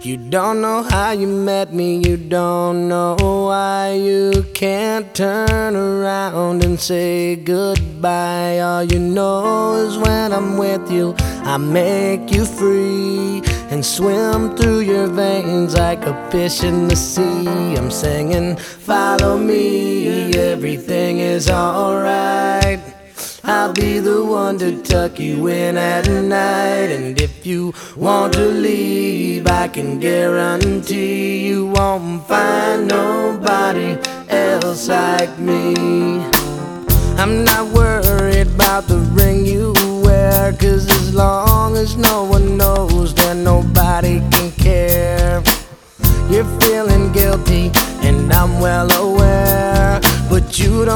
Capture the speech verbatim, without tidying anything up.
You don't know how you met me, you don't know why you can't turn around and say goodbye. All you know is when I'm with you, I make you free and swim through your veins like a fish in the sea. I'm singing, follow me, everything is alright. I'll be the one to tuck you in at night. And if you want to leave, I can guarantee you won't find nobody else like me. I'm not worried about the ring you wear, 'cause as long as no one knows, then nobody can care. You're feeling guilty and I'm well aware, but you don't